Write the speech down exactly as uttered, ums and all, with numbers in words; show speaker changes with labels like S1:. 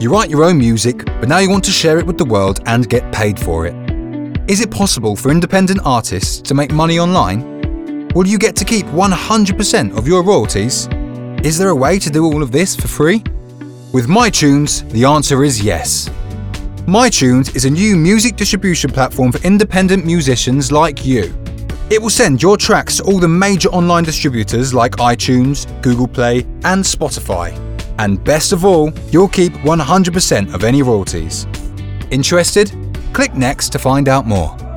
S1: You write your own music, but now you want to share it with the world and get paid for it. Is it possible for independent artists to make money online? Will you get to keep one hundred percent of your royalties? Is there a way to do all of this for free? With MyTunes, the answer is yes. MyTunes is a new music distribution platform for independent musicians like you. It will send your tracks to all the major online distributors like iTunes, Google Play, and Spotify. And best of all, you'll keep one hundred percent of any royalties. Interested? Click next to find out more.